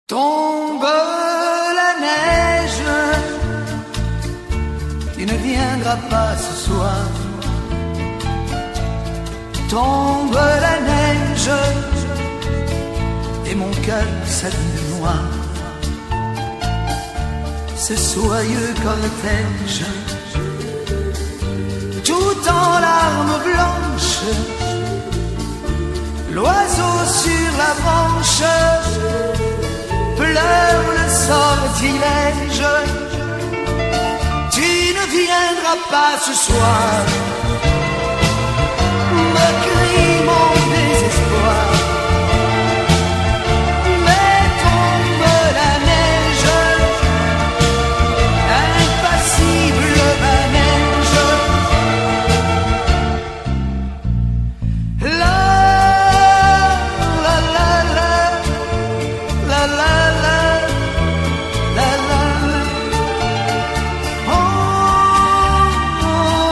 Tombe la neige, tu ne viendras pas ce soir. Tombe la neige, et mon cœur s'habille noir. Ce soyeux cortège, tout en larmes blanches, l'oiseau sur la branche pleure le sortilège. Tu ne viendras pas ce soir, me crie mon désespoir. Mais tombe la neige, impassible manège. La la la la la la la la la. Oh, oh,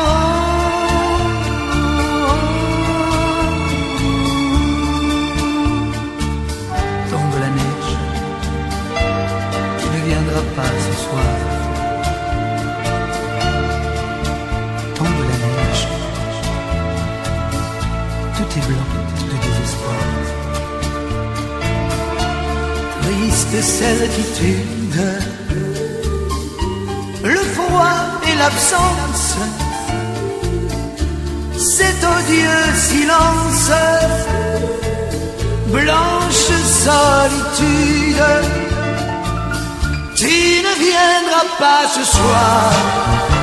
oh. Tombe la neige, tu ne viendras pas ce soir. Tombe la neige, tout est blanc de désespoir. Triste certitude, le froid et l'absence, cet odieux silence, blanche solitude. Tu ne viendras pas ce soir.